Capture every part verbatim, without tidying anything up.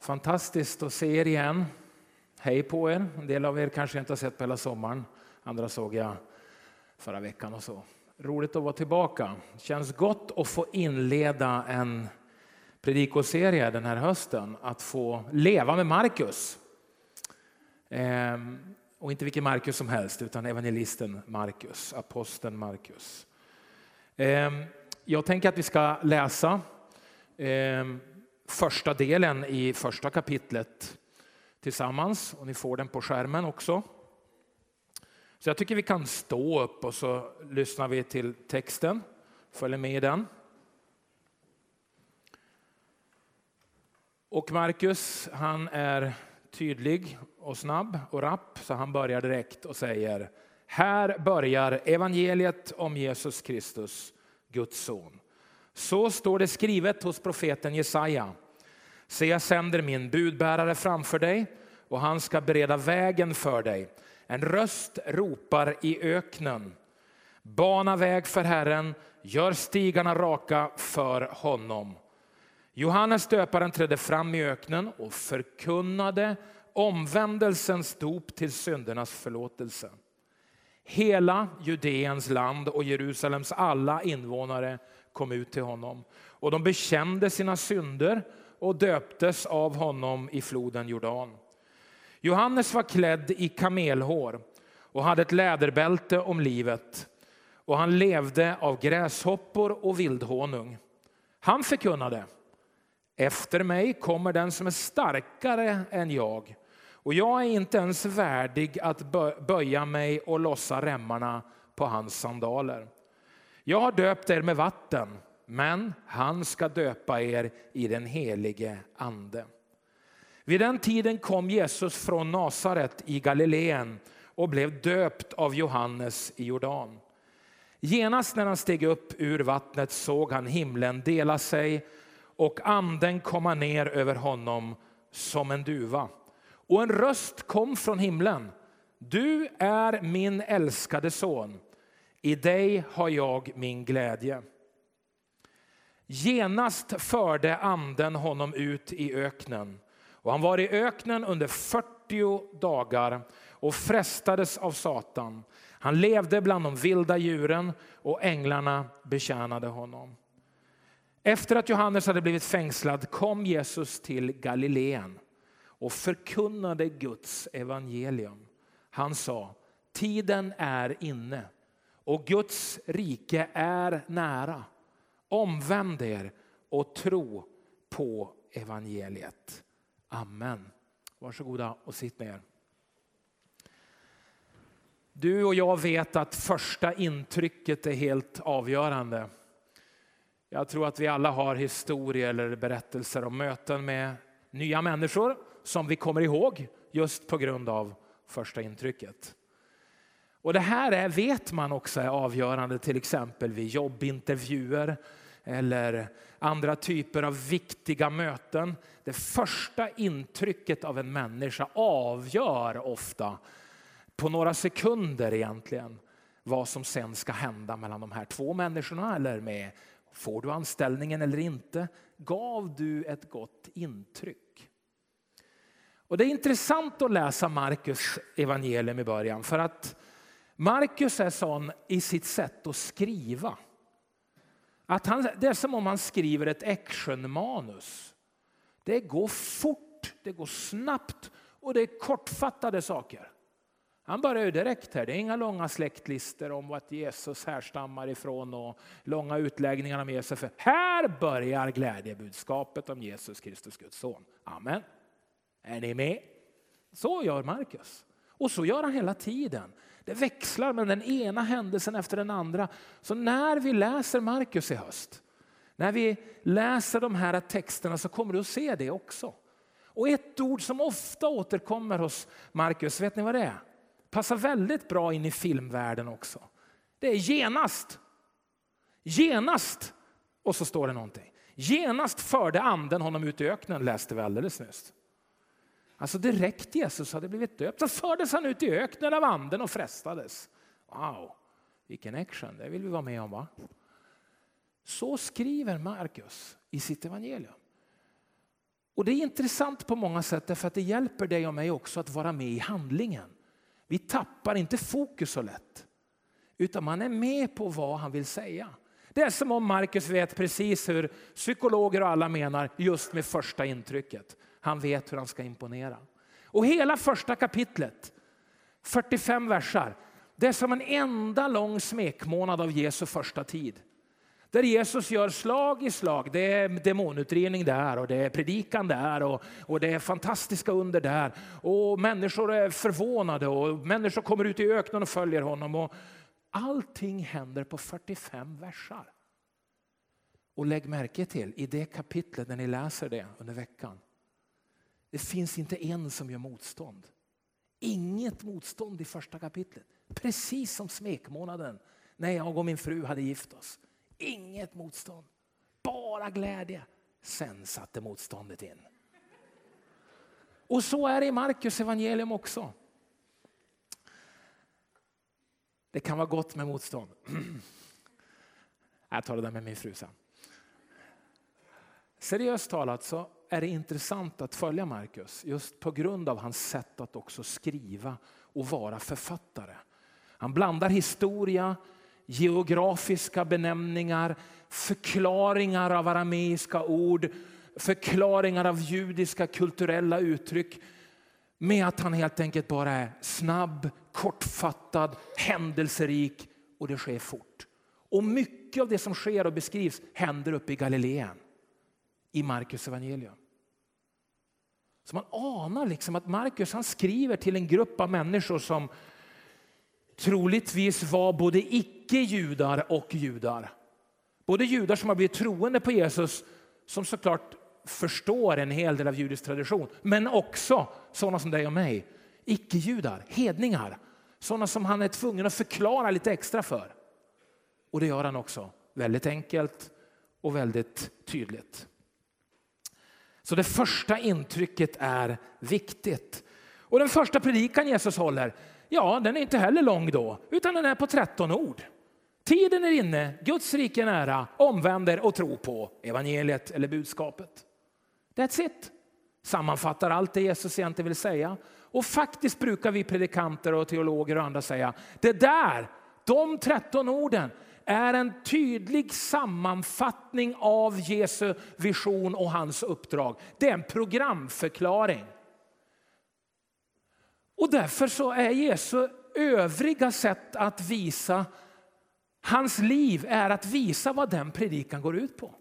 Fantastiskt att se er igen. Hej på er. En del av er kanske inte har sett på hela sommaren. Andra såg jag förra veckan och så. Roligt att vara tillbaka. Känns gott att få inleda en predikoserie den här hösten. Att få leva med Markus. Ehm, och inte vilken Markus som helst utan evangelisten Markus. Aposteln Markus. Ehm, jag tänker att vi ska läsa ehm, första delen i första kapitlet tillsammans. Och ni får den på skärmen också. Så jag tycker vi kan stå upp och så lyssnar vi till texten. Följer med i den. Och Markus, han är tydlig och snabb och rapp. Så han börjar direkt och säger: här börjar evangeliet om Jesus Kristus, Guds son. Så står det skrivet hos profeten Jesaja. Se, jag sänder min budbärare framför dig och han ska bereda vägen för dig. En röst ropar i öknen. Bana väg för Herren, gör stigarna raka för honom. Johannes döparen trädde fram i öknen och förkunnade omvändelsens dop till syndernas förlåtelse. Hela Judeens land och Jerusalems alla invånare kom ut till honom. Och de bekände sina synder och döptes av honom i floden Jordan. Johannes var klädd i kamelhår och hade ett läderbälte om livet. Och han levde av gräshoppor och vildhonung. Han förkunnade: efter mig kommer den som är starkare än jag. Och jag är inte ens värdig att böja mig och lossa remmarna på hans sandaler. Jag har döpt er med vatten, men han ska döpa er i den helige ande. Vid den tiden kom Jesus från Nasaret i Galileen och blev döpt av Johannes i Jordan. Genast när han steg upp ur vattnet såg han himlen dela sig och anden komma ner över honom som en duva. Och en röst kom från himlen. Du är min älskade son. I dig har jag min glädje. Genast förde anden honom ut i öknen. Och han var i öknen under fyrtio dagar och frestades av Satan. Han levde bland de vilda djuren och änglarna betjänade honom. Efter att Johannes hade blivit fängslad kom Jesus till Galileen och förkunnade Guds evangelium. Han sa: tiden är inne och Guds rike är nära. Omvänd er och tro på evangeliet. Amen. Varsågoda och sitt ner. Du och jag vet att första intrycket är helt avgörande. Jag tror att vi alla har historier eller berättelser om möten med nya människor som vi kommer ihåg just på grund av första intrycket. Och det här är, vet man också är avgörande till exempel vid jobbintervjuer eller andra typer av viktiga möten. Det första intrycket av en människa avgör ofta på några sekunder egentligen vad som sen ska hända mellan de här två människorna eller med får du anställningen eller inte. Gav du ett gott intryck? Och det är intressant att läsa Markus evangelium i början för att Markus är sån i sitt sätt att skriva. Att han, det är som om han skriver ett actionmanus. Det går fort, det går snabbt och det är kortfattade saker. Han börjar ju direkt här. Det är inga långa släktlistor om vad Jesus härstammar ifrån och långa utläggningar om Jesus. För här börjar glädjebudskapet om Jesus Kristus, Guds son. Amen. Är ni med? Så gör Markus. Och så gör han hela tiden. Det växlar med den ena händelsen efter den andra. Så när vi läser Markus i höst, när vi läser de här texterna så kommer du att se det också. Och ett ord som ofta återkommer hos Markus, vet ni vad det är? Passar väldigt bra in i filmvärlden också. Det är genast. Genast. Och så står det någonting. Genast förde anden honom ut i öknen, läste vi alldeles nyss. Alltså direkt Jesus hade blivit döpt så fördes han ut i öknen av anden och frestades. Wow, vilken action, det vill vi vara med om, va? Så skriver Markus i sitt evangelium. Och det är intressant på många sätt därför att det hjälper dig och mig också att vara med i handlingen. Vi tappar inte fokus så lätt. Utan man är med på vad han vill säga. Det är som om Markus vet precis hur psykologer och alla menar just med första intrycket. Han vet hur han ska imponera. Och hela första kapitlet, fyrtiofem versar, det är som en enda lång smekmånad av Jesu första tid. Där Jesus gör slag i slag. Det är demonutredning där och det är predikan där och, och det är fantastiska under där. Och människor är förvånade och människor kommer ut i öknen och följer honom. Och allting händer på fyrtiofem versar. Och lägg märke till i det kapitlet när ni läser det under veckan. Det finns inte en som gör motstånd. Inget motstånd i första kapitlet. Precis som smekmånaden när jag och min fru hade gift oss. Inget motstånd. Bara glädje. Sen satte motståndet in. Och så är det i Markus evangelium också. Det kan vara gott med motstånd. Jag tar det där med min fru sen. Seriöst talat så är det intressant att följa Markus. Just på grund av hans sätt att också skriva och vara författare. Han blandar historia, geografiska benämningar, förklaringar av arameiska ord, förklaringar av judiska kulturella uttryck. Med att han helt enkelt bara är snabb, kortfattad, händelserik och det sker fort. Och mycket av det som sker och beskrivs händer uppe i Galileen. I Markus evangelium. Så man anar liksom att Markus han skriver till en grupp av människor som troligtvis var både icke-judar och judar. Både judar som har blivit troende på Jesus som såklart förstår en hel del av judisk tradition. Men också sådana som dig och mig. Icke-judar, hedningar. Sådana som han är tvungen att förklara lite extra för. Och det gör han också. Väldigt enkelt och väldigt tydligt. Så det första intrycket är viktigt. Och den första predikan Jesus håller, ja den är inte heller lång då. Utan den är på tretton ord. Tiden är inne, Guds rike är nära, omvänder och tro på evangeliet eller budskapet. That's it. Sammanfattar allt det Jesus egentligen vill säga. Och faktiskt brukar vi predikanter och teologer och andra säga, det där, de tretton orden är en tydlig sammanfattning av Jesu vision och hans uppdrag. Det är en programförklaring. Och därför så är Jesu övriga sätt att visa hans liv är att visa vad den predikan går ut på.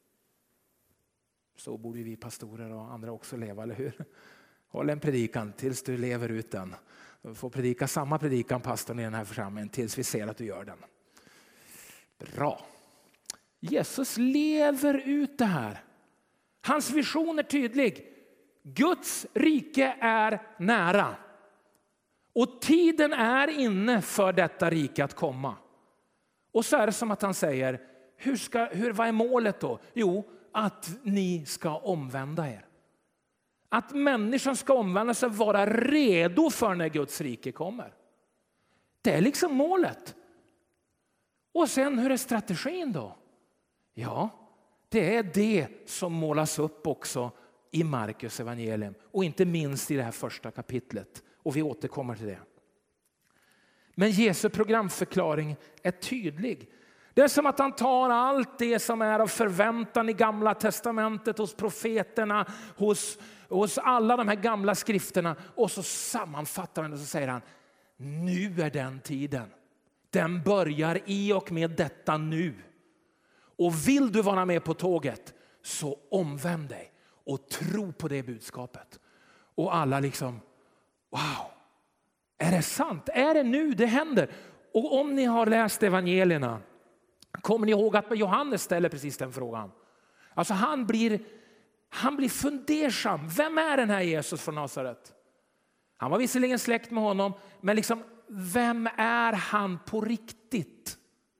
Så borde vi pastorer och andra också leva, eller hur? Håll en predikan tills du lever ut den. Du får predika samma predikan pastorn i den här församlingen tills vi ser att du gör den. Bra. Jesus lever ut det här. Hans vision är tydlig. Guds rike är nära. Och tiden är inne för detta rike att komma. Och så är det som att han säger, hur ska, hur, vad är målet då? Jo, att ni ska omvända er. Att människan ska omvända sig och vara redo för när Guds rike kommer. Det är liksom målet. Och sen hur är strategin då? Ja, det är det som målas upp också i Markus evangelium. Och inte minst i det här första kapitlet. Och vi återkommer till det. Men Jesu programförklaring är tydlig. Det är som att han tar allt det som är av förväntan i gamla testamentet hos profeterna, hos, hos alla de här gamla skrifterna. Och så sammanfattar han och så säger han, nu är den tiden. Den börjar i och med detta nu. Och vill du vara med på tåget så omvänd dig och tro på det budskapet. Och alla liksom, wow, är det sant? Är det nu det händer? Och om ni har läst evangelierna, kommer ni ihåg att Johannes ställer precis den frågan. Alltså han blir, han blir fundersam. Vem är den här Jesus från Nasaret? Han var visserligen släkt med honom, men liksom, vem är han på riktigt?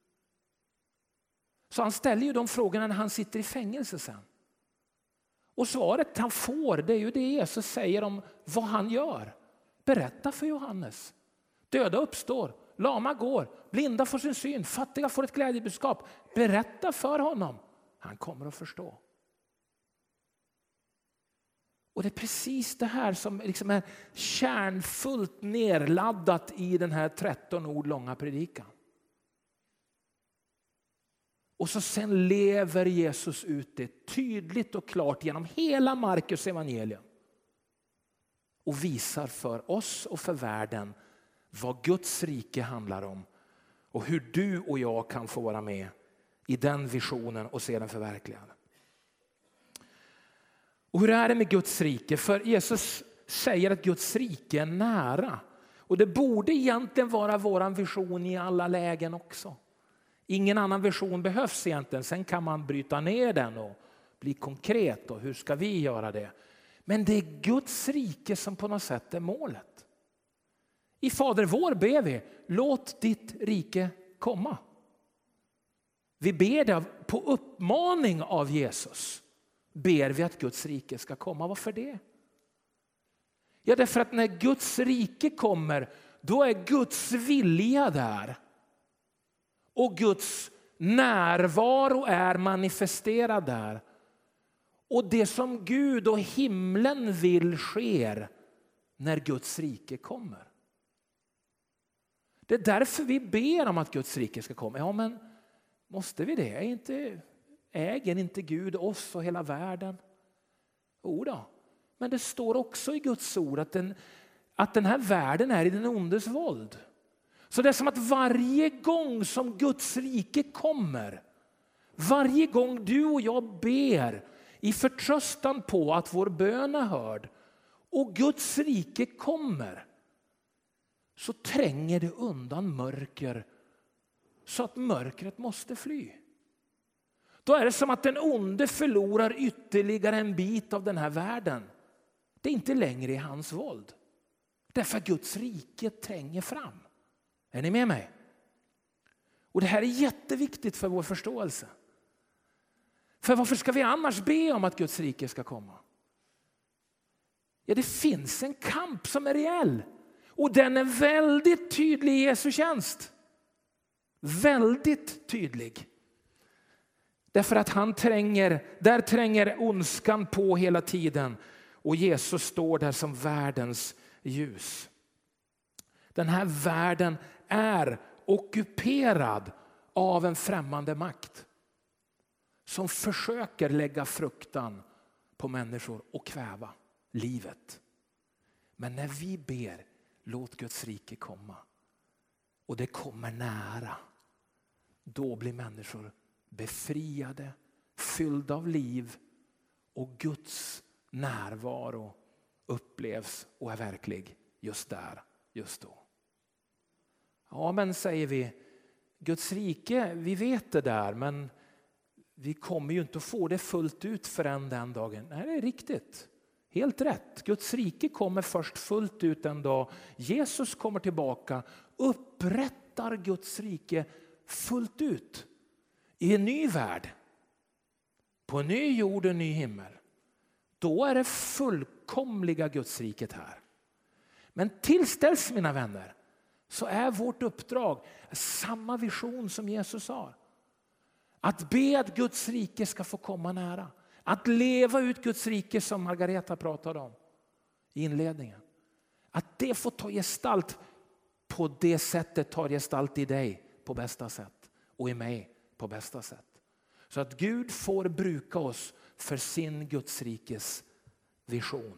Så han ställer ju de frågorna när han sitter i fängelse sen. Och svaret han får, det är ju det Jesus säger om vad han gör. Berätta för Johannes. Döda uppstår, lama går, blinda får sin syn, fattiga får ett glädjebudskap. Berätta för honom. Han kommer att förstå. Och det är precis det här som liksom är kärnfullt nerladdat i den här tretton ord långa predikan. Och så sen lever Jesus ut det tydligt och klart genom hela Markus evangelium. Och visar för oss och för världen vad Guds rike handlar om. Och hur du och jag kan få vara med i den visionen och se den förverkligad. Och hur är det med Guds rike? För Jesus säger att Guds rike är nära. Och det borde egentligen vara våran vision i alla lägen också. Ingen annan vision behövs egentligen. Sen kan man bryta ner den och bli konkret. Och hur ska vi göra det? Men det är Guds rike som på något sätt är målet. I Fader vår ber vi, låt ditt rike komma. Vi ber det på uppmaning av Jesus. Ber vi att Guds rike ska komma. Varför det? Ja, därför att när Guds rike kommer, då är Guds vilja där. Och Guds närvaro är manifesterad där. Och det som Gud och himlen vill sker när Guds rike kommer. Det är därför vi ber om att Guds rike ska komma. Ja, men måste vi det? Är inte, äger inte Gud oss och hela världen? Jo då. Men det står också i Guds ord att den, att den här världen är i den ondes våld. Så det är som att varje gång som Guds rike kommer, varje gång du och jag ber i förtröstan på att vår bön är hörd och Guds rike kommer, så tränger det undan mörker så att mörkret måste fly. Då är det som att den onde förlorar ytterligare en bit av den här världen. Det är inte längre i hans våld. Därför att Guds rike tränger fram. Är ni med mig? Och det här är jätteviktigt för vår förståelse. För varför ska vi annars be om att Guds rike ska komma? Ja, det finns en kamp som är reell. Och den är väldigt tydlig i Jesu tjänst. Väldigt tydlig. Därför att han tränger, där tränger ondskan på hela tiden. Och Jesus står där som världens ljus. Den här världen är ockuperad av en främmande makt. Som försöker lägga fruktan på människor och kväva livet. Men när vi ber, låt Guds rike komma. Och det kommer nära. Då blir människor befriade, fyllda av liv. Och Guds närvaro upplevs och är verklig just där, just då. Ja, men säger vi, Guds rike, vi vet det där, men vi kommer ju inte att få det fullt ut förrän den dagen. Nej, det är riktigt. Helt rätt. Guds rike kommer först fullt ut en dag. Jesus kommer tillbaka, upprättar Guds rike fullt ut i en ny värld. På en ny jord och en ny himmel. Då är det fullkomliga Guds riket här. Men tills dess, mina vänner, så är vårt uppdrag samma vision som Jesus har. Att be att Guds rike ska få komma nära. Att leva ut Guds rike som Margareta pratade om i inledningen. Att det får ta gestalt på det sättet, tar gestalt i dig på bästa sätt. Och i mig på bästa sätt. Så att Gud får bruka oss för sin Guds rikes vision.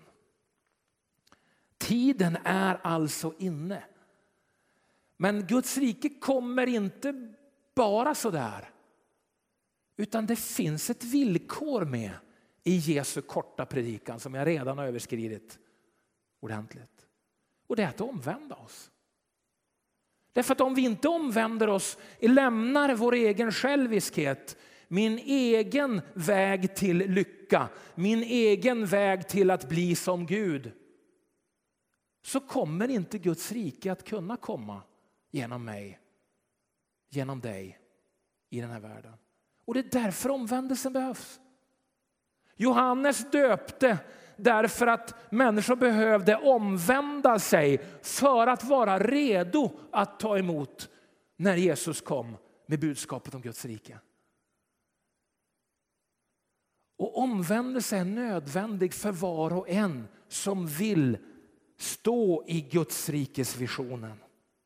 Tiden är alltså inne. Men Guds rike kommer inte bara så där. Utan det finns ett villkor med i Jesu korta predikan som jag redan har överskridit ordentligt. Och det är att omvända oss. Därför att om vi inte omvänder oss, lämnar vår egen själviskhet, min egen väg till lycka, min egen väg till att bli som Gud, så kommer inte Guds rike att kunna komma genom mig, genom dig i den här världen. Och det är därför omvändelsen behövs. Johannes döpte därför att människor behövde omvända sig för att vara redo att ta emot när Jesus kom med budskapet om Guds rike. Och omvändelse är nödvändig för var och en som vill stå i Guds rikes visionen.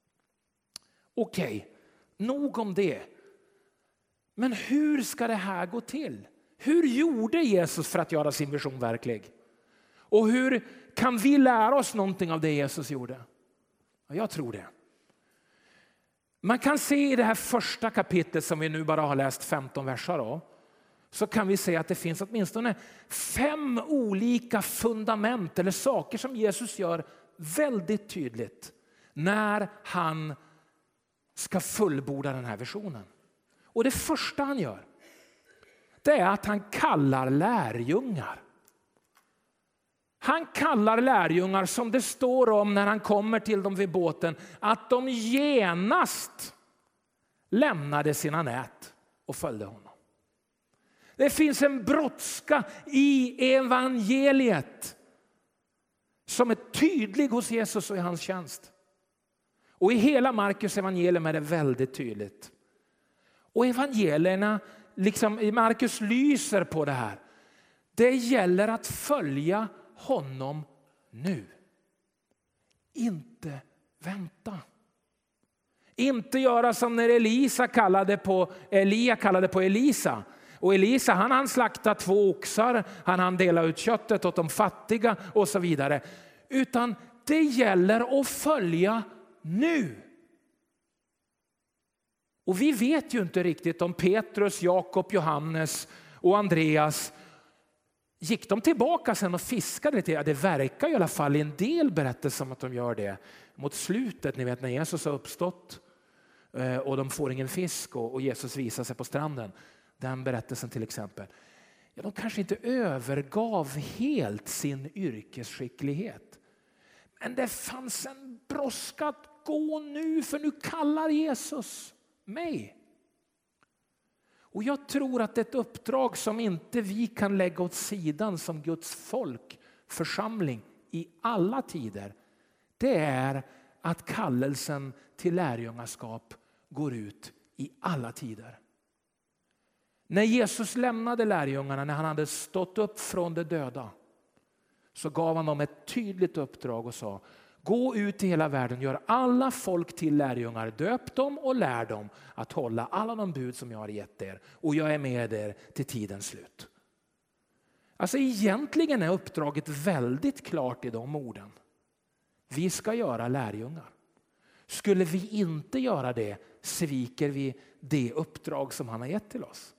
Okej, nog om det. Men hur ska det här gå till? Hur gjorde Jesus för att göra sin vision verklig? Och hur kan vi lära oss någonting av det Jesus gjorde? Jag tror det. Man kan se i det här första kapitlet som vi nu bara har läst femton verser av. Så kan vi se att det finns åtminstone fem olika fundament eller saker som Jesus gör väldigt tydligt när han ska fullborda den här visionen. Och det första han gör, det är att han kallar lärjungar. Han kallar lärjungar, som det står om när han kommer till dem vid båten, att de genast lämnade sina nät och följde honom. Det finns en brådska i evangeliet som är tydlig hos Jesus och i hans tjänst. Och i hela Markus evangelium är det väldigt tydligt. Och evangelierna, liksom Markus lyser på det här. Det gäller att följa honom nu. Inte vänta. Inte göra som när Elisa kallade på, Elia kallade på Elisa. Och Elisa, han hann slakta två oxar, han hann dela ut köttet åt de fattiga och så vidare. Utan det gäller att följa nu. Och vi vet ju inte riktigt om Petrus, Jakob, Johannes och Andreas, gick de tillbaka sen och fiskade lite? Ja, det verkar i alla fall i en del berättelser som att de gör det. Mot slutet, ni vet när Jesus har uppstått och de får ingen fisk och Jesus visar sig på stranden. Den berättelsen till exempel. Ja, de kanske inte övergav helt sin yrkesskicklighet. Men det fanns en brådska att gå nu, för nu kallar Jesus mig. Och jag tror att ett uppdrag som inte vi kan lägga åt sidan som Guds folk, församling i alla tider, det är att kallelsen till lärjungaskap går ut i alla tider. När Jesus lämnade lärjungarna, när han hade stått upp från de döda, så gav han dem ett tydligt uppdrag och sa: gå ut i hela världen, gör alla folk till lärjungar, döp dem och lär dem att hålla alla de bud som jag har gett er, och jag är med er till tidens slut. Alltså egentligen är uppdraget väldigt klart i de orden. Vi ska göra lärjungar. Skulle vi inte göra det, sviker vi det uppdrag som han har gett till oss.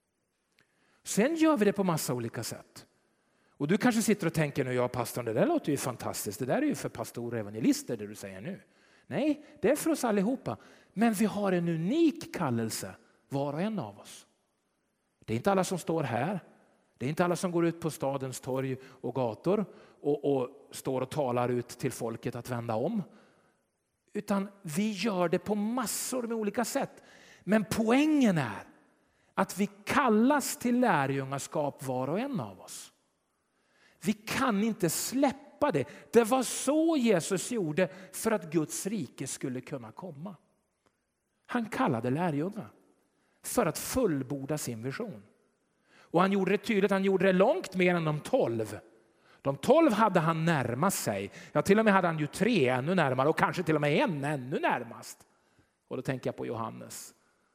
Sen gör vi det på massa olika sätt. Och du kanske sitter och tänker nu, ja pastorn, det där låter ju fantastiskt. Det där är ju för pastorer och evangelister det du säger nu. Nej, det är för oss allihopa. Men vi har en unik kallelse, var och en av oss. Det är inte alla som står här. Det är inte alla som går ut på stadens torg och gator och, och står och talar ut till folket att vända om. Utan vi gör det på massor med olika sätt. Men poängen är att vi kallas till lärjungaskap var och en av oss. Vi kan inte släppa det. Det var så Jesus gjorde för att Guds rike skulle kunna komma. Han kallade lärjungar för att fullborda sin vision. Och han gjorde det tydligt, han gjorde det långt mer än de tolv. De tolv hade han närmat sig. Ja, till och med hade han ju tre ännu närmare och kanske till och med en ännu närmast. Och då tänker jag på Johannes,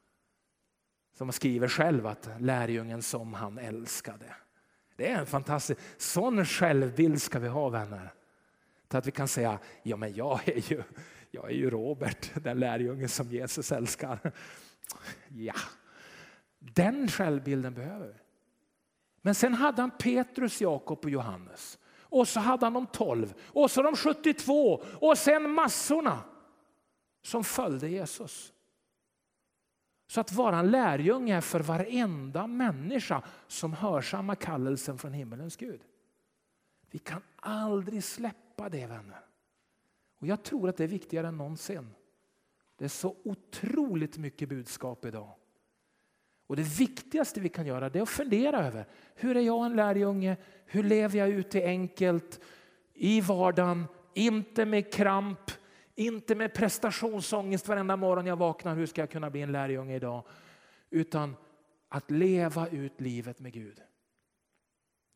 som skriver själv att lärjungen som han älskade. Det är en fantastisk, sån självbild ska vi ha, vänner. Så att vi kan säga, ja men jag är ju, jag är ju Robert, den lärjungen som Jesus älskar. Ja, den självbilden behöver vi. Men sen hade han Petrus, Jakob och Johannes. Och så hade han de tolv. Och så de sjuttiotvå. Och sen massorna som följde Jesus. Så att vara en lärjunge är för varenda människa som hör samma kallelsen från himmelens Gud. Vi kan aldrig släppa det, vänner. Och jag tror att det är viktigare än någonsin. Det är så otroligt mycket budskap idag. Och det viktigaste vi kan göra, det är att fundera över: hur är jag en lärjunge? Hur lever jag ut det enkelt i vardagen? Inte med kramp, inte med prestationsångest varenda morgon jag vaknar. Hur ska jag kunna bli en lärjunge idag? Utan att leva ut livet med Gud.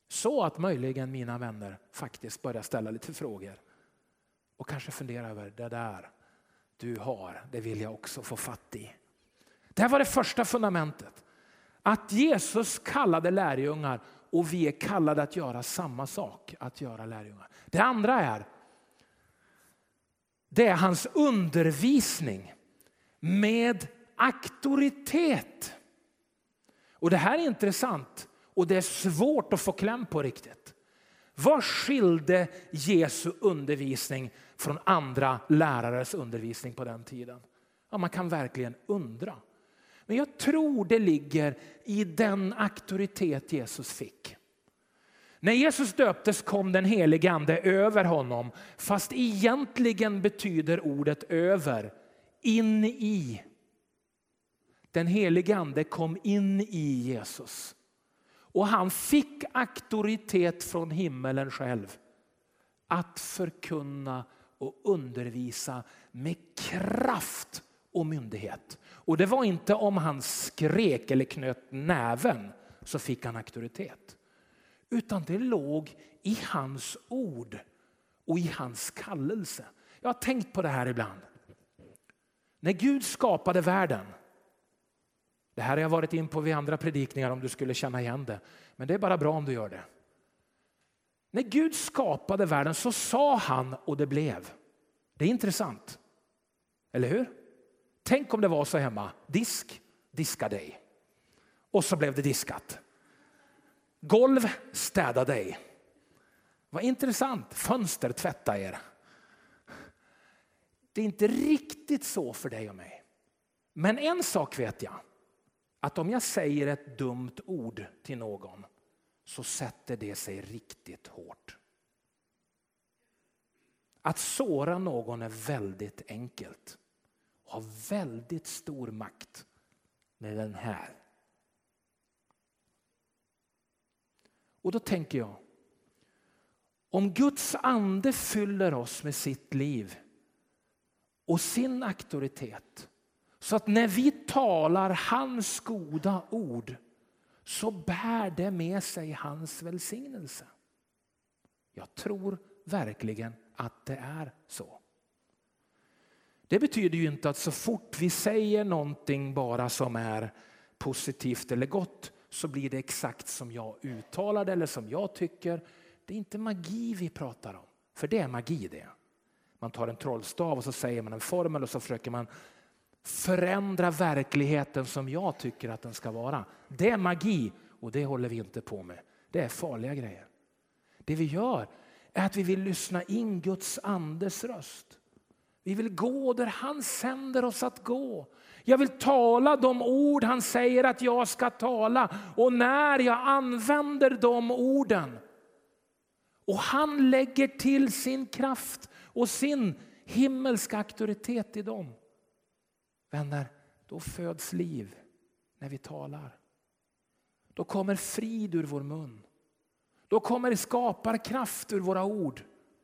Så att möjligen mina vänner faktiskt börjar ställa lite frågor. Och kanske fundera över det där du har, det vill jag också få fatt i. Det här var det första fundamentet. Att Jesus kallade lärjungar och vi är kallade att göra samma sak, att göra lärjungar. Det andra är, det är hans undervisning med auktoritet. Och det här är intressant och det är svårt att få kläm på riktigt. Vad skilde Jesu undervisning från andra lärares undervisning på den tiden? Ja, man kan verkligen undra. Men jag tror det ligger i den auktoritet Jesus fick. När Jesus döptes kom den helige ande över honom. Fast egentligen betyder ordet över in i. Den helige ande kom in i Jesus. Och han fick auktoritet från himmelen själv. Att förkunna och undervisa med kraft och myndighet. Och det var inte om han skrek eller knöt näven så fick han auktoritet. Utan det låg i hans ord och i hans kallelse. Jag har tänkt på det här ibland. När Gud skapade världen. Det här har jag varit in på vid andra predikningar om du skulle känna igen det. Men det är bara bra om du gör det. När Gud skapade världen så sa han och det blev. Det är intressant. Eller hur? Tänk om det var så hemma. Disk, diska dig. Och så blev det diskat. Golv, städa dig. Vad intressant. Fönster, tvätta er. Det är inte riktigt så för dig och mig. Men en sak vet jag. Att om jag säger ett dumt ord till någon så sätter det sig riktigt hårt. Att såra någon är väldigt enkelt. Och har väldigt stor makt med den här. Och då tänker jag. Om Guds ande fyller oss med sitt liv och sin auktoritet. Så att när vi talar hans goda ord så bär det med sig hans välsignelse. Jag tror verkligen att det är så. Det betyder ju inte att så fort vi säger någonting bara som är positivt eller gott så blir det exakt som jag uttalar det eller som jag tycker. Det är inte magi vi pratar om. För det är magi det. Man tar en trollstav och så säger man en formel och så försöker man förändra verkligheten som jag tycker att den ska vara. Det är magi och det håller vi inte på med. Det är farliga grejer. Det vi gör är att vi vill lyssna in Guds andes röst. Vi vill gå där han sänder oss att gå. Jag vill tala de ord han säger att jag ska tala. Och när jag använder de orden och han lägger till sin kraft och sin himmelska auktoritet i dem. Vänner, då föds liv när vi talar. Då kommer frid ur vår mun. Då kommer skaparkraft ur våra ord.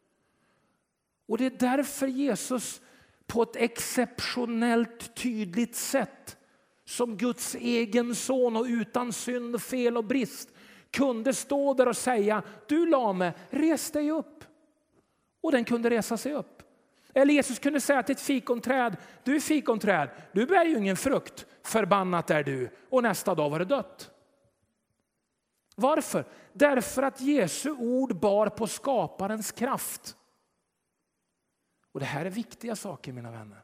Och det är därför Jesus på ett exceptionellt tydligt sätt som Guds egen son och utan synd, fel och brist kunde stå där och säga: du lame, res dig upp. Och den kunde resa sig upp. Eller Jesus kunde säga till ett fikonträd: du är fikonträd, du bär ju ingen frukt, förbannat är du. Och nästa dag var det dött. Varför? Därför att Jesu ord bar på skaparens kraft. Och det här är viktiga saker, mina vänner.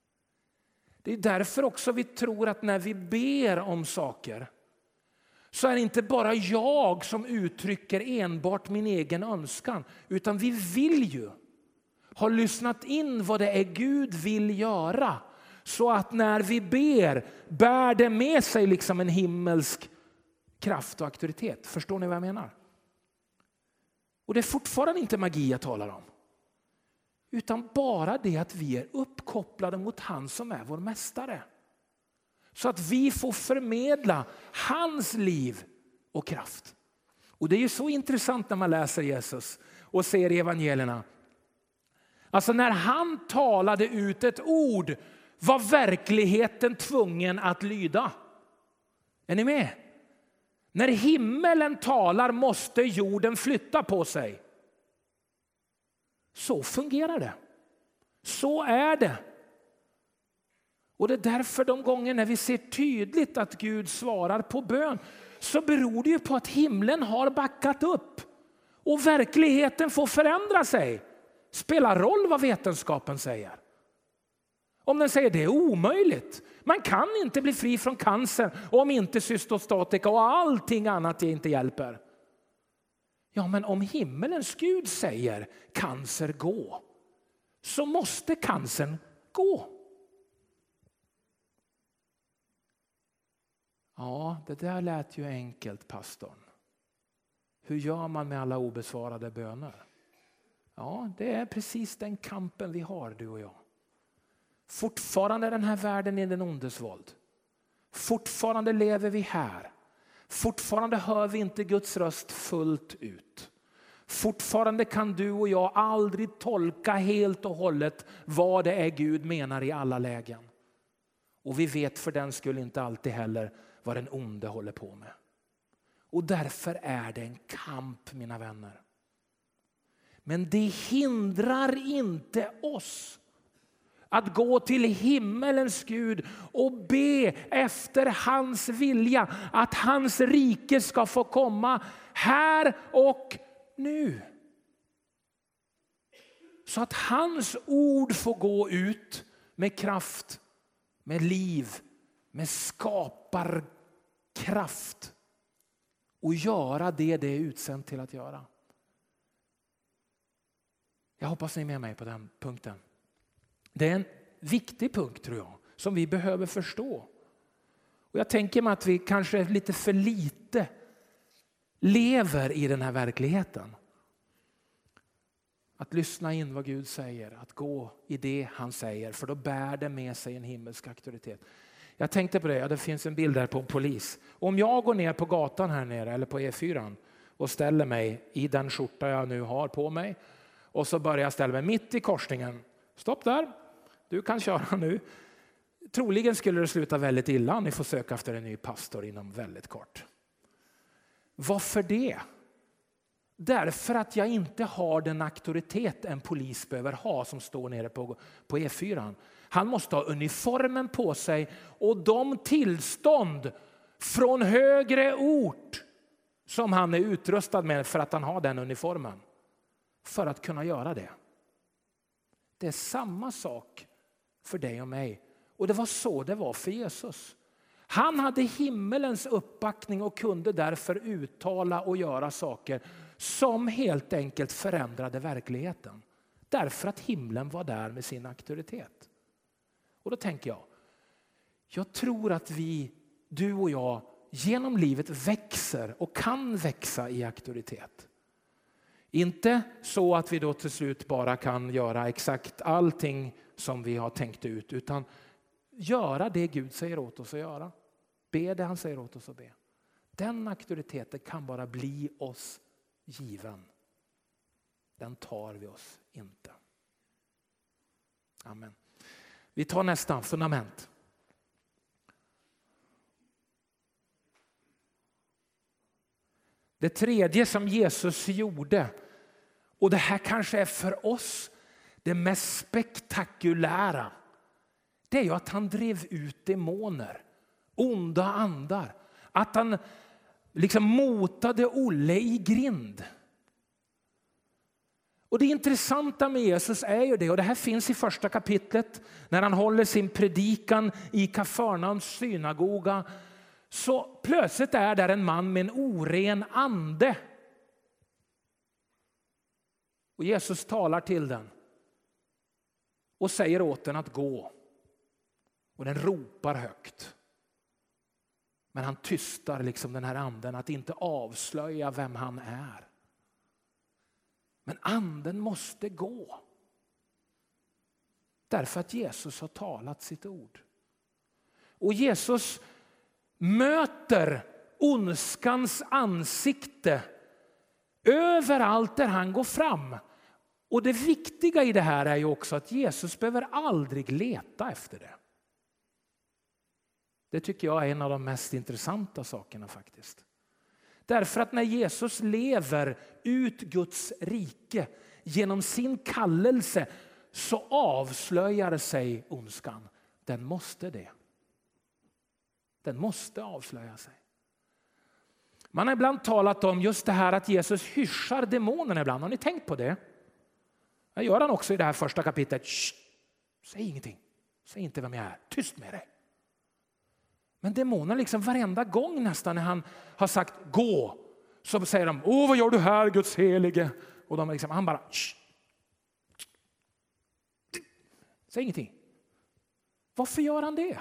Det är därför också vi tror att när vi ber om saker så är det inte bara jag som uttrycker enbart min egen önskan, utan vi vill ju ha lyssnat in vad det är Gud vill göra, så att när vi ber bär det med sig liksom en himmelsk kraft och auktoritet. Förstår ni vad jag menar? Och det är fortfarande inte magi jag talar om. Utan bara det att vi är uppkopplade mot han som är vår mästare. Så att vi får förmedla hans liv och kraft. Och det är ju så intressant när man läser Jesus och ser evangelierna. Alltså när han talade ut ett ord var verkligheten tvungen att lyda. Är ni med? När himmelen talar måste jorden flytta på sig. Så fungerar det. Så är det. Och det är därför de gånger när vi ser tydligt att Gud svarar på bön, så beror det ju på att himlen har backat upp. Och verkligheten får förändra sig. Spelar roll vad vetenskapen säger. Om den säger det är omöjligt. Man kan inte bli fri från cancer om inte cystostatika och allting annat inte hjälper. Ja, men om himmelens Gud säger cancer gå, så måste cancern gå. Ja, det där lät ju enkelt, pastorn. Hur gör man med alla obesvarade böner? Ja, det är precis den kampen vi har, du och jag. Fortfarande är den här världen i den ondes våld. Fortfarande lever vi här. Fortfarande hör vi inte Guds röst fullt ut. Fortfarande kan du och jag aldrig tolka helt och hållet vad det är Gud menar i alla lägen. Och vi vet för den skull inte alltid heller vad den onde håller på med. Och därför är det en kamp, mina vänner. Men det hindrar inte oss att gå till himmelens Gud och be efter hans vilja. Att hans rike ska få komma här och nu. Så att hans ord får gå ut med kraft, med liv, med skaparkraft. Och göra det det är utsänt till att göra. Jag hoppas ni är med mig på den punkten. Det är en viktig punkt, tror jag, som vi behöver förstå. Och jag tänker mig att vi kanske lite för lite lever i den här verkligheten. Att lyssna in vad Gud säger, att gå i det han säger, för då bär det med sig en himmelsk auktoritet. Jag tänkte på det, ja, det finns en bild där på en polis. Om jag går ner på gatan här nere eller på E fyra och ställer mig i den skjorta jag nu har på mig och så börjar jag ställa mig mitt i korsningen. Stopp där, du kan köra nu. Troligen skulle det sluta väldigt illa. Ni får söka efter en ny pastor inom väldigt kort. Varför det? Därför att jag inte har den auktoritet en polis behöver ha som står nere på, på E fyra. Han måste ha uniformen på sig och de tillstånd från högre ort som han är utrustad med för att han har den uniformen. För att kunna göra det. Det är samma sak för dig och mig. Och det var så det var för Jesus. Han hade himmelens uppbackning och kunde därför uttala och göra saker som helt enkelt förändrade verkligheten. Därför att himlen var där med sin auktoritet. Och då tänker jag, jag tror att vi, du och jag, genom livet växer och kan växa i auktoritet. Inte så att vi då till slut bara kan göra exakt allting som vi har tänkt ut, utan göra det Gud säger åt oss att göra. Be det han säger åt oss att be. Den auktoriteten kan bara bli oss given. Den tar vi oss inte. Amen. Vi tar nästa fundament. Det tredje som Jesus gjorde, och det här kanske är för oss det mest spektakulära, det är ju att han drev ut demoner, onda andar. Att han liksom motade Olle i grind. Och det intressanta med Jesus är ju det, och det här finns i första kapitlet när han håller sin predikan i Kafarnaums synagoga. Så plötsligt är där en man med en oren ande. Och Jesus talar till den och säger åt den att gå. Och den ropar högt. Men han tystar liksom den här anden att inte avslöja vem han är. Men anden måste gå. Därför att Jesus har talat sitt ord. Och Jesus möter ondskans ansikte överallt där han går fram. Och det viktiga i det här är ju också att Jesus behöver aldrig leta efter det. Det tycker jag är en av de mest intressanta sakerna faktiskt. Därför att när Jesus lever ut Guds rike genom sin kallelse så avslöjar sig ondskan. Den måste det. Den måste avslöja sig. Man har ibland talat om just det här att Jesus hyschar demonerna ibland. Har ni tänkt på det? Jag gör han också i det här första kapitlet. Shh, säg ingenting. Säg inte vem jag är. Tyst med dig. Men demonerna liksom varenda gång nästan när han har sagt gå. Så säger de, åh vad gör du här Guds helige? Och de liksom, han bara, shh. Säg ingenting. Varför gör han det?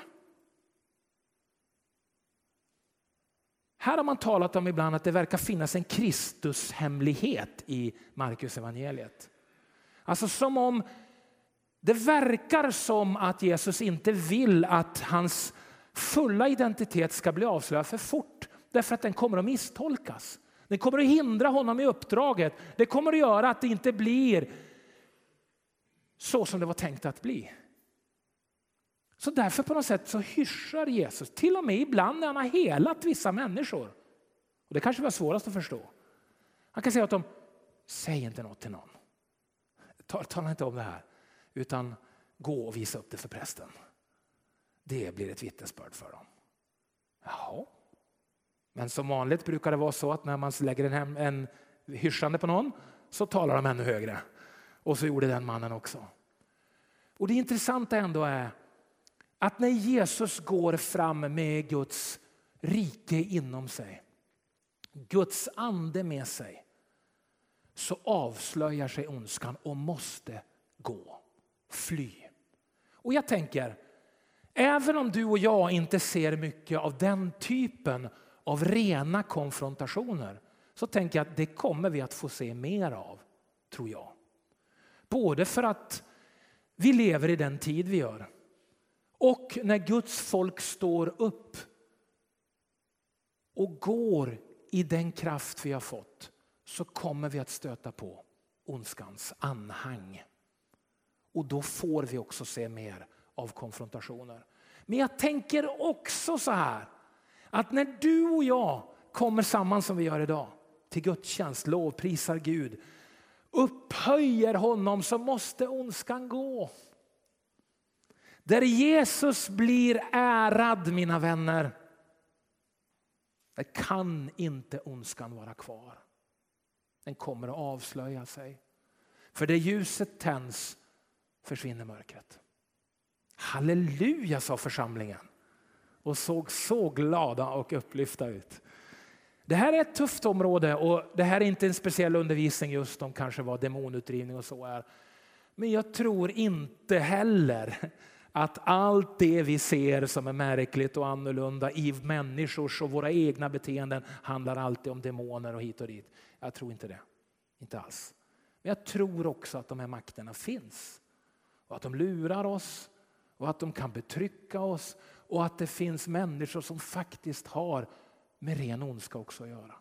Här har man talat om ibland att det verkar finnas en Kristushemlighet i Markus evangeliet. Alltså som om det verkar som att Jesus inte vill att hans fulla identitet ska bli avslöjad för fort. Därför att den kommer att misstolkas. Den kommer att hindra honom i uppdraget. Det kommer att göra att det inte blir så som det var tänkt att bli. Så därför på något sätt så hyschar Jesus. Till och med ibland när han har helat vissa människor. Och det kanske var svårast att förstå. Han kan säga åt dem, säg inte något till någon. Tala inte om det här. Utan gå och visa upp det för prästen. Det blir ett vittnesbörd för dem. Jaha. Men som vanligt brukar det vara så att när man lägger en, hem, en hyschande på någon så talar de ännu högre. Och så gjorde den mannen också. Och det intressanta ändå är att när Jesus går fram med Guds rike inom sig, Guds ande med sig, så avslöjar sig ondskan och måste gå, fly. Och jag tänker, även om du och jag inte ser mycket av den typen av rena konfrontationer, så tänker jag att det kommer vi att få se mer av, tror jag. Både för att vi lever i den tid vi gör, och när Guds folk står upp och går i den kraft vi har fått, så kommer vi att stöta på ondskans anhang. Och då får vi också se mer av konfrontationer. Men jag tänker också så här, att när du och jag kommer samman som vi gör idag, till gudstjänst, lovprisar Gud, upphöjer honom, så måste ondskan gå. Där Jesus blir ärad, mina vänner, där kan inte ondskan vara kvar. Den kommer att avslöja sig. För det ljuset tänds, försvinner mörkret. Halleluja, sa församlingen. Och såg så glada och upplyfta ut. Det här är ett tufft område, och det här är inte en speciell undervisning just om kanske vad demonutdrivning och så är. Men jag tror inte heller att allt det vi ser som är märkligt och annorlunda i människors och våra egna beteenden handlar alltid om demoner och hit och dit. Jag tror inte det. Inte alls. Men jag tror också att de här makterna finns. Och att de lurar oss. Och att de kan betrycka oss. Och att det finns människor som faktiskt har med ren ondska också att göra.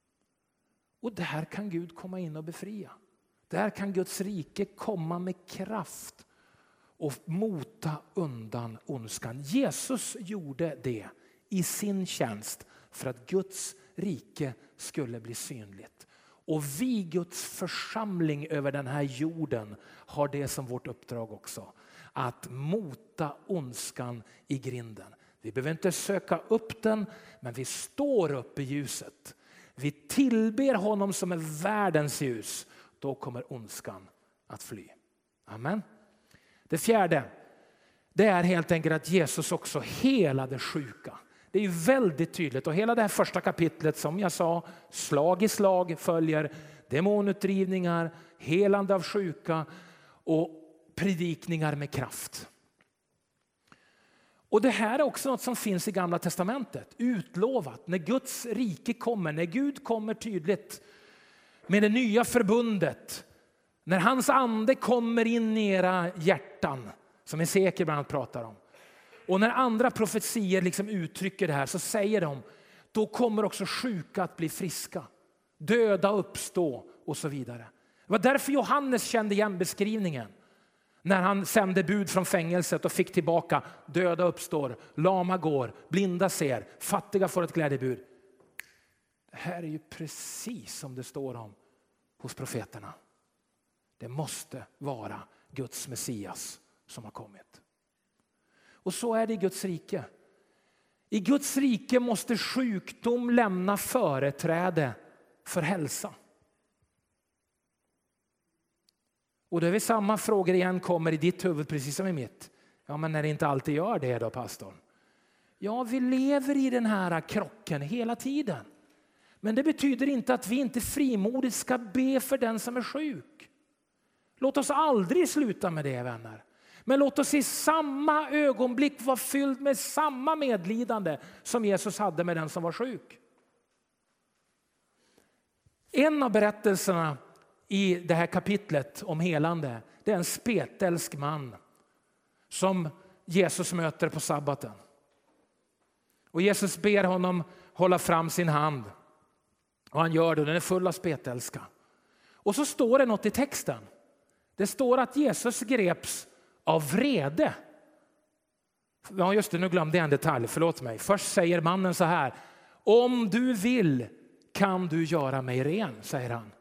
Och där kan Gud komma in och befria. Där kan Guds rike komma med kraft och mota undan ondskan. Jesus gjorde det i sin tjänst för att Guds rike skulle bli synligt. Och vi, Guds församling över den här jorden, har det som vårt uppdrag också. Att mota ondskan i grinden. Vi behöver inte söka upp den, men vi står upp i ljuset. Vi tillber honom som är världens ljus. Då kommer ondskan att fly. Amen. Det fjärde, det är helt enkelt att Jesus också helade sjuka. Det är ju väldigt tydligt, och hela det här första kapitlet, som jag sa, slag i slag följer demonutdrivningar, helande av sjuka och predikningar med kraft. Och det här är också något som finns i Gamla testamentet, utlovat. När Guds rike kommer, när Gud kommer tydligt med det nya förbundet, när hans ande kommer in i era hjärtan, som Hesekiel bland annat pratar om. Och när andra profetier liksom uttrycker det här, så säger de, då kommer också sjuka att bli friska, döda uppstå och så vidare. Det var därför Johannes kände igen beskrivningen. När han sände bud från fängelset och fick tillbaka, döda uppstår, lama går, blinda ser, fattiga får ett glädjebud. Det här är ju precis som det står om hos profeterna. Det måste vara Guds Messias som har kommit. Och så är det i Guds rike. I Guds rike måste sjukdom lämna företräde för hälsa. Och det är väl samma frågor igen kommer i ditt huvud precis som i mitt. Ja, men när det inte alltid gör det då, pastorn? Ja, vi lever i den här krocken hela tiden. Men det betyder inte att vi inte frimodigt ska be för den som är sjuk. Låt oss aldrig sluta med det, vänner. Men låt oss i samma ögonblick vara fylld med samma medlidande som Jesus hade med den som var sjuk. En av berättelserna i det här kapitlet om helande, det är en spetälsk man som Jesus möter på sabbaten. Och Jesus ber honom hålla fram sin hand. Och han gör det, den är full av spetälska. Och så står det något i texten. Det står att Jesus greps av vrede. Ja, just det, nu glömde jag en detalj, förlåt mig. Först säger mannen så här: om du vill kan du göra mig ren, säger han.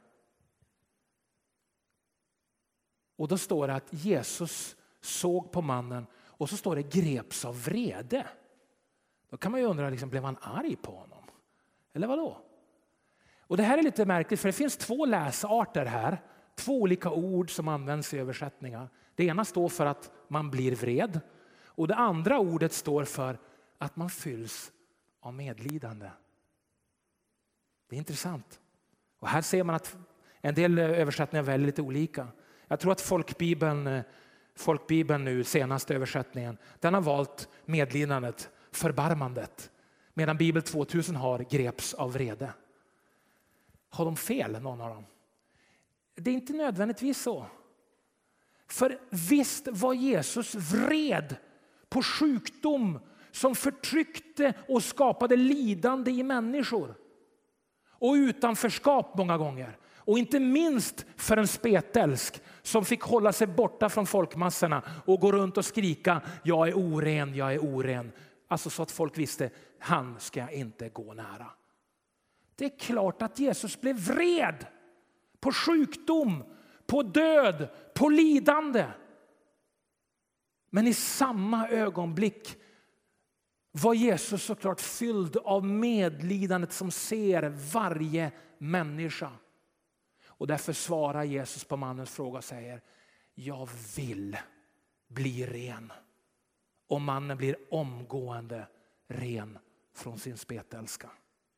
Och då står det att Jesus såg på mannen och så står det greps av vrede. Då kan man ju undra, liksom, blev han arg på honom? Eller vad då? Och det här är lite märkligt, för det finns två läsarter här. Två olika ord som används i översättningar. Det ena står för att man blir vred. Och det andra ordet står för att man fylls av medlidande. Det är intressant. Och här ser man att en del översättningar väljer lite olika. Jag tror att folkbibeln, folkbibeln nu, senaste översättningen, den har valt medlidandet, förbarmandet. Medan Bibel tvåtusen har greps av vrede. Har de fel, någon av dem? Det är inte nödvändigtvis så. För visst var Jesus vred på sjukdom som förtryckte och skapade lidande i människor. Och utanförskap många gånger. Och inte minst för en spetälsk som fick hålla sig borta från folkmassorna och gå runt och skrika: jag är oren, jag är oren. Alltså så att folk visste, han ska inte gå nära. Det är klart att Jesus blev vred på sjukdom, på död, på lidande. Men i samma ögonblick var Jesus såklart fylld av medlidandet som ser varje människa. Och därför svarar Jesus på mannens fråga och säger: jag vill bli ren. Och mannen blir omgående ren från sin spetälska.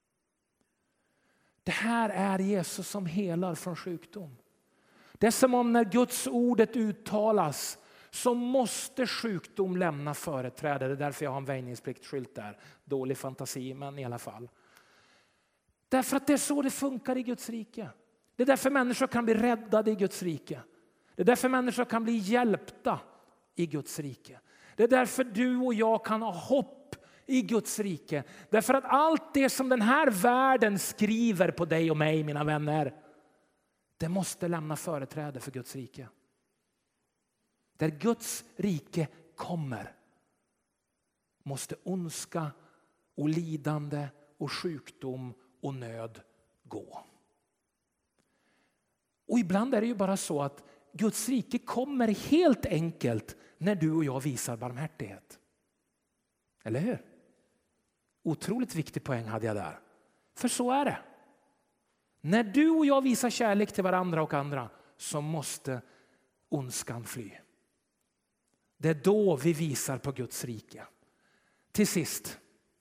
Det här är Jesus som helar från sjukdom. Det är som om när Guds ordet uttalas så måste sjukdom lämna företräde. Det är därför jag har en väjningspliktskylt där. Dålig fantasi, men i alla fall. Därför att det är så det funkar i Guds rike. Det är därför människor kan bli räddade i Guds rike. Det är därför människor kan bli hjälpta i Guds rike. Det är därför du och jag kan ha hopp i Guds rike. Därför att allt det som den här världen skriver på dig och mig, mina vänner, det måste lämna företräde för Guds rike. Där Guds rike kommer måste ondska och lidande och sjukdom och nöd gå. Och ibland är det ju bara så att Guds rike kommer helt enkelt när du och jag visar barmhärtighet. Eller hur? Otroligt viktig poäng hade jag där. För så är det. När du och jag visar kärlek till varandra och andra så måste ondskan fly. Det är då vi visar på Guds rike. Till sist.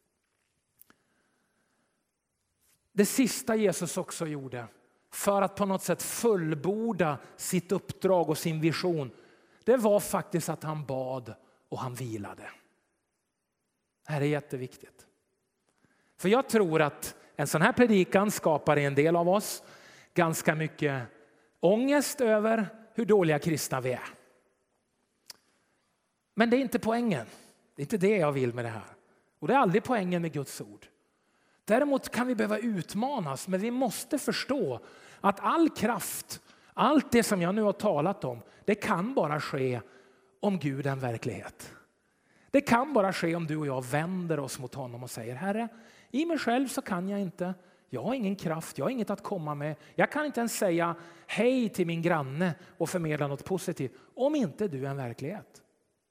Det sista Jesus också gjorde för att på något sätt fullborda sitt uppdrag och sin vision, det var faktiskt att han bad och han vilade. Det här är jätteviktigt. För jag tror att en sån här predikan skapar i en del av oss ganska mycket ångest över hur dåliga kristna vi är. Men det är inte poängen. Det är inte det jag vill med det här. Och det är aldrig poängen med Guds ord. Däremot kan vi behöva utmanas, men vi måste förstå att all kraft, allt det som jag nu har talat om, det kan bara ske om Gud är en verklighet. Det kan bara ske om du och jag vänder oss mot honom och säger: Herre, i mig själv så kan jag inte. Jag har ingen kraft, jag har inget att komma med. Jag kan inte ens säga hej till min granne och förmedla något positivt om inte du är en verklighet.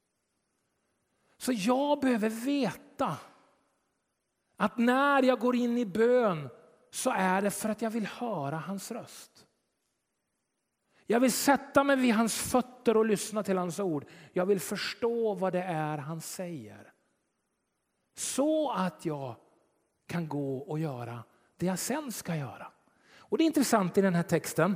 Så jag behöver veta att när jag går in i bön så är det för att jag vill höra hans röst. Jag vill sätta mig vid hans fötter och lyssna till hans ord. Jag vill förstå vad det är han säger. Så att jag kan gå och göra det jag sen ska göra. Och det är intressant i den här texten.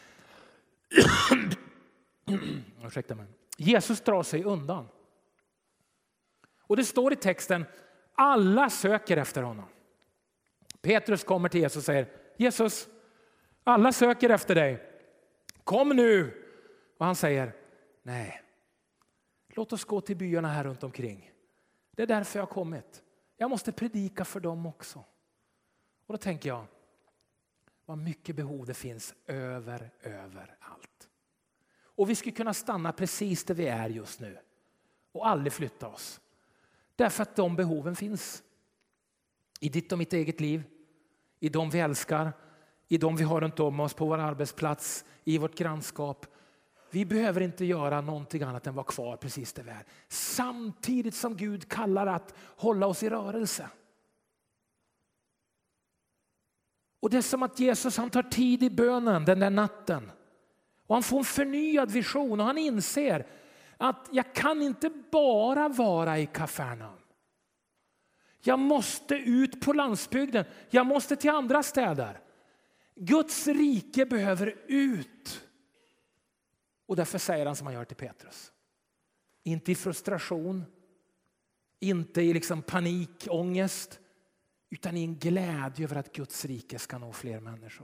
Ursäkta mig. Jesus drar sig undan. Och det står i texten, alla söker efter honom. Petrus kommer till Jesus och säger, Jesus, alla söker efter dig. Kom nu. Och han säger, nej. Låt oss gå till byarna här runt omkring. Det är därför jag har kommit. Jag måste predika för dem också. Och då tänker jag, vad mycket behov det finns över, över allt. Och vi skulle kunna stanna precis där vi är just nu. Och aldrig flytta oss. Därför att de behoven finns. I ditt och mitt eget liv. I de vi älskar. I de vi har runt om oss på vår arbetsplats. I vårt grannskap. Vi behöver inte göra någonting annat än vara kvar precis där vi är. Samtidigt som Gud kallar att hålla oss i rörelse. Och det är som att Jesus han tar tid i bönen den där natten. Och han får en förnyad vision och han inser att jag kan inte bara vara i Kafarnaum. Jag måste ut på landsbygden. Jag måste till andra städer. Guds rike behöver ut. Och därför säger han som han gör till Petrus. Inte i frustration. Inte i liksom panik, ångest. Utan i en glädje över att Guds rike ska nå fler människor.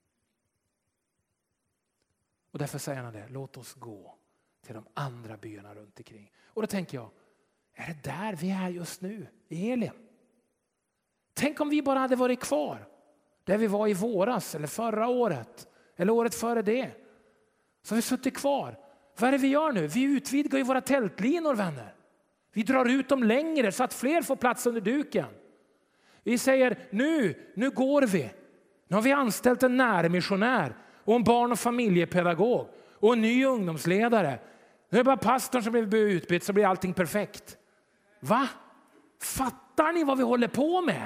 Och därför säger han det. Låt oss gå till de andra byarna runt omkring. Och då tänker jag. Är det där vi är just nu? I Elim? Tänk om vi bara hade varit kvar. Där vi var i våras. Eller förra året. Eller året före det. Så har vi suttit kvar. Vad är det vi gör nu? Vi utvidgar ju våra tältlinor, vänner. Vi drar ut dem längre så att fler får plats under duken. Vi säger nu, nu går vi. Nu har vi anställt en närmissionär och en barn- och familjepedagog och en ny ungdomsledare. Nu är det bara pastorn som blir utbytt så blir allting perfekt. Va? Fattar ni vad vi håller på med?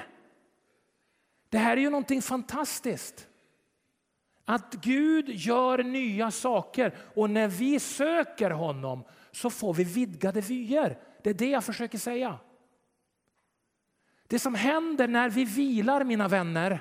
Det här är ju någonting fantastiskt. Att Gud gör nya saker och när vi söker honom så får vi vidgade vyer. Det är det jag försöker säga. Det som händer när vi vilar, mina vänner.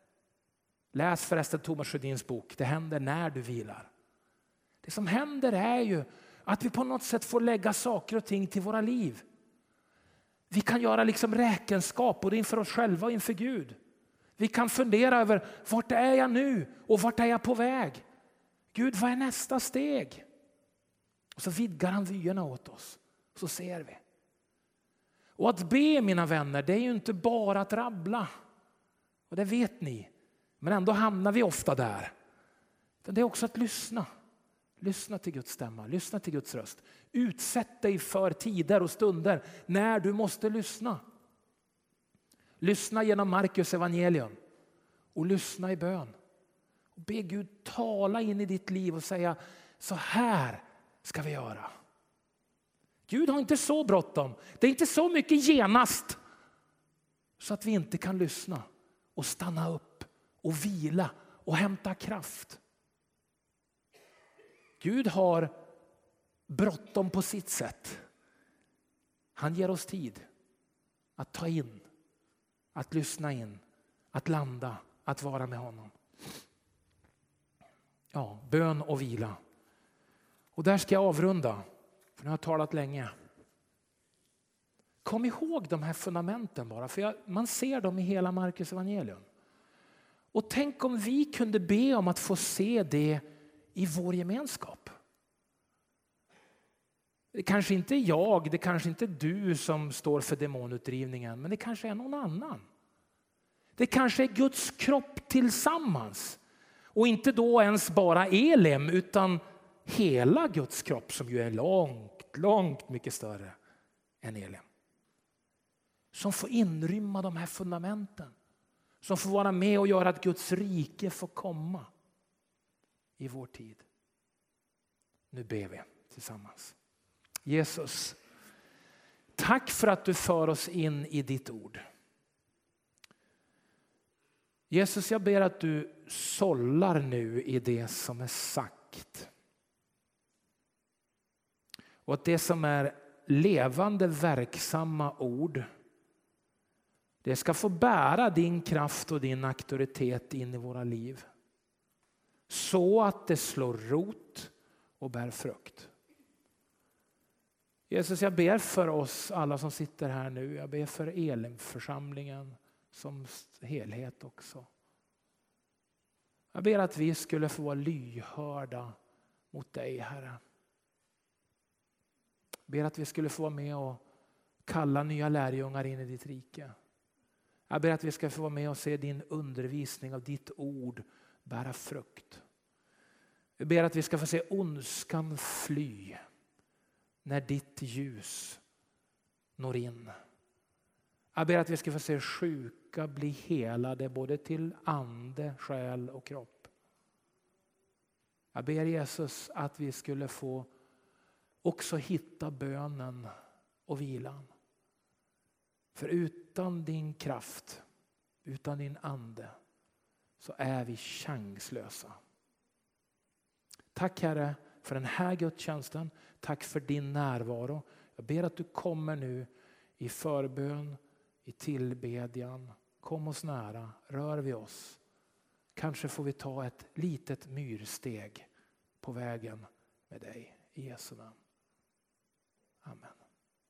Läs förresten Thomas Sjödins bok. Det händer när du vilar. Det som händer är ju att vi på något sätt får lägga saker och ting till våra liv. Vi kan göra liksom räkenskap både inför oss själva och inför Gud. Vi kan fundera över vart är jag nu och vart är jag på väg. Gud, vad är nästa steg? Och så vidgar han vyerna åt oss. Så ser vi. Och att be, mina vänner, det är ju inte bara att rabbla. Och det vet ni. Men ändå hamnar vi ofta där. Det är också att lyssna. Lyssna till Guds stämma. Lyssna till Guds röst. Utsätt dig för tider och stunder när du måste lyssna. Lyssna genom Markus evangelium. Och lyssna i bön. Och be Gud tala in i ditt liv och säga så här ska vi göra. Gud har inte så bråttom. Det är inte så mycket genast. Så att vi inte kan lyssna. Och stanna upp. Och vila. Och hämta kraft. Gud har bråttom på sitt sätt. Han ger oss tid. Att ta in. Att lyssna in. Att landa. Att vara med honom. Ja, bön och vila. Och där ska jag avrunda. För nu har jag talat länge. Kom ihåg de här fundamenten bara. För jag, man ser dem i hela Markus evangelium. Och tänk om vi kunde be om att få se det i vår gemenskap. Det kanske inte är jag, det kanske inte är du som står för demonutdrivningen. Men det kanske är någon annan. Det kanske är Guds kropp tillsammans. Och inte då ens bara Elim utan hela Guds kropp som ju är långt, långt mycket större än Elim. Som får inrymma de här fundamenten. som får vara med och göra att Guds rike får komma i vår tid. Nu ber vi tillsammans. Jesus, tack för att du för oss in i ditt ord. Jesus, jag ber att du sållar nu i det som är sagt. Och att det som är levande, verksamma ord, det ska få bära din kraft och din auktoritet in i våra liv. Så att det slår rot och bär frukt. Jesus, jag ber för oss alla som sitter här nu. Jag ber för Elimförsamlingen som helhet också. Jag ber att vi skulle få vara lyhörda mot dig, Herre. Jag ber att vi skulle få vara med och kalla nya lärjungar in i ditt rike. Jag ber att vi ska få vara med och se din undervisning av ditt ord bära frukt. Jag ber att vi ska få se ondskan fly när ditt ljus når in. Jag ber att vi ska få se sjuka bli helade både till ande, själ och kropp. Jag ber Jesus att vi skulle få också hitta bönen och vilan. För utan din kraft, utan din ande så är vi chanslösa. Tack Herre för den här gudstjänsten. Tack för din närvaro. Jag ber att du kommer nu i förbön, i tillbedjan. Kom oss nära, rör vi oss. Kanske får vi ta ett litet myrsteg på vägen med dig. I Jesu namn. Amen.